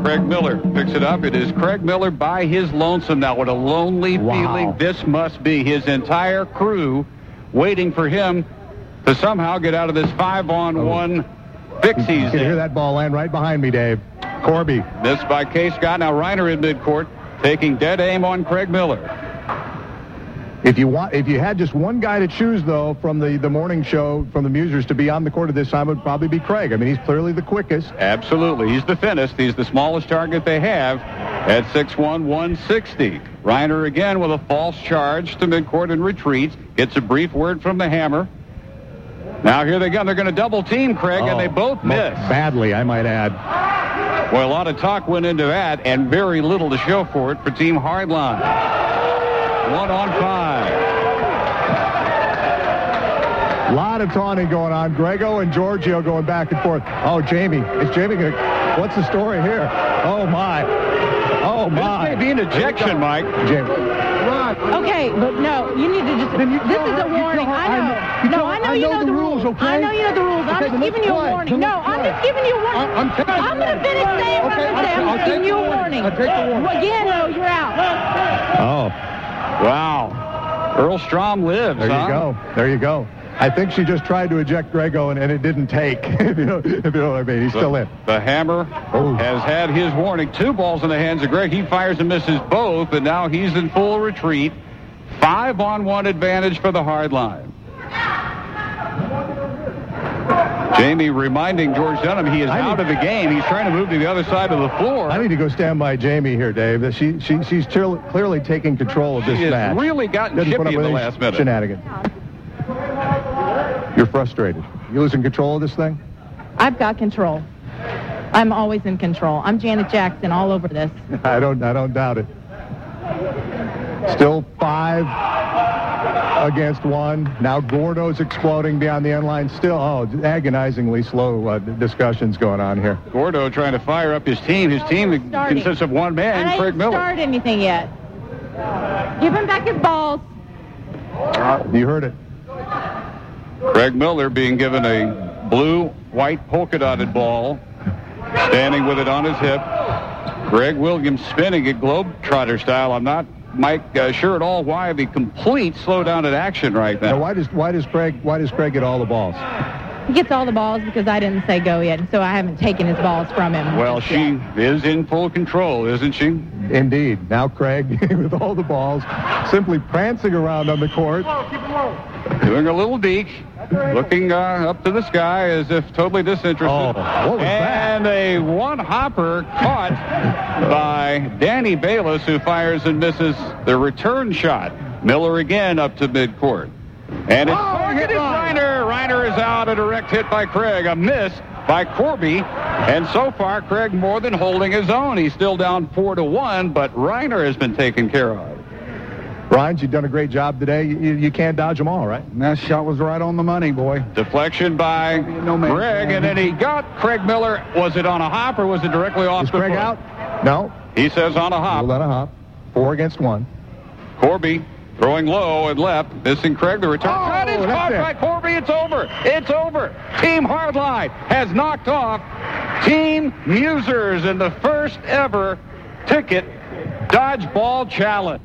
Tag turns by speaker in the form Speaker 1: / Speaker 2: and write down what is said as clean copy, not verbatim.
Speaker 1: Craig Miller picks it up. It is Craig Miller by his lonesome now. What a lonely feeling this must be. His entire crew waiting for him to somehow get out of this 5-on-1 fix he's in.
Speaker 2: You can hear that ball land right behind me, Dave. Corby.
Speaker 1: Missed by K. Scott. Now Reiner in midcourt taking dead aim on Craig Miller.
Speaker 2: If you had just one guy to choose, though, from the morning show, from the Musers, to be on the court at this time, it would probably be Craig. I mean, he's clearly the quickest.
Speaker 1: Absolutely. He's the thinnest. He's the smallest target they have at 6'1", 160. Reiner again with a false charge to midcourt and retreats. Gets a brief word from the Hammer. Now here they go. They're going to double team Craig, and they both miss.
Speaker 2: Badly, I might add.
Speaker 1: Well, a lot of talk went into that, and very little to show for it for Team Hardline. 1-on-5.
Speaker 2: A lot of taunting going on. Grego and Giorgio going back and forth. Oh, Jamie. Is Jamie going to... What's the story here? Oh, my. Oh, my.
Speaker 1: This may be an ejection, Mike.
Speaker 2: Jamie.
Speaker 3: Okay, but no, you need to just... This is a warning. I know you know the rules. Okay? I know you know the rules. I'm just giving you a warning. No, I'm just giving you a warning. I'm going to finish saying what I'm going to say. I'm just giving you a warning. Again, no, you're out.
Speaker 2: Oh.
Speaker 1: Wow. Earl Strom lives,
Speaker 2: There you go. I think she just tried to eject Grego, and it didn't take, if you know what I mean. He's still in.
Speaker 1: The Hammer has had his warning. 2 balls in the hands of Greg. He fires and misses both, and now he's in full retreat. 5-on-1 advantage for the hard line. Jamie reminding George Dunham he is out of the game. He's trying to move to the other side of the floor.
Speaker 2: I need to go stand by Jamie here, Dave. She's clearly taking control of this match.
Speaker 1: She's really gotten chippy in the last minute.
Speaker 2: Shenanigans. You're frustrated. You losing control of this thing?
Speaker 3: I've got control. I'm always in control. I'm Janet Jackson all over this.
Speaker 2: I don't doubt it. Still 5 against 1. Now Gordo's exploding beyond the end line. Still, agonizingly slow discussions going on here.
Speaker 1: Gordo trying to fire up his team. His team consists of one man, Craig Miller.
Speaker 3: I didn't start anything yet. Give him back his balls.
Speaker 2: You heard it.
Speaker 1: Craig Miller being given a blue-white polka-dotted ball, standing with it on his hip. Greg Williams spinning it Globetrotter style. I'm not, Mike, sure at all why the complete slowdown in action right now.
Speaker 2: Now, why does Craig get all the balls?
Speaker 3: He gets all the balls because I didn't say go yet, so I haven't taken his balls from him.
Speaker 1: Well, she is in full control, isn't she?
Speaker 2: Indeed. Now Craig, with all the balls, simply prancing around on the court.
Speaker 1: Doing a little deke, looking up to the sky as if totally disinterested.
Speaker 2: Oh, what was that?
Speaker 1: And a one-hopper caught by Danny Bayless, who fires and misses the return shot. Miller again up to midcourt. And it's Reiner. Reiner is out. A direct hit by Craig. A miss by Corby. And so far, Craig more than holding his own. He's still down 4-1, but Reiner has been taken care of.
Speaker 2: Ryan, you've done a great job today. You can't dodge them all, right?
Speaker 4: That shot was right on the money, boy.
Speaker 1: Deflection by Greg, and then he got Craig Miller. Was it on a hop or was it directly off the
Speaker 2: Craig
Speaker 1: foot?
Speaker 2: out? No.
Speaker 1: He says on a hop.
Speaker 2: On a hop. 4 against 1.
Speaker 1: Corby throwing low and left, missing Craig. The return shot is caught by Corby. It's over. It's over. Team Hardline has knocked off Team Musers in the first ever ticket dodgeball challenge.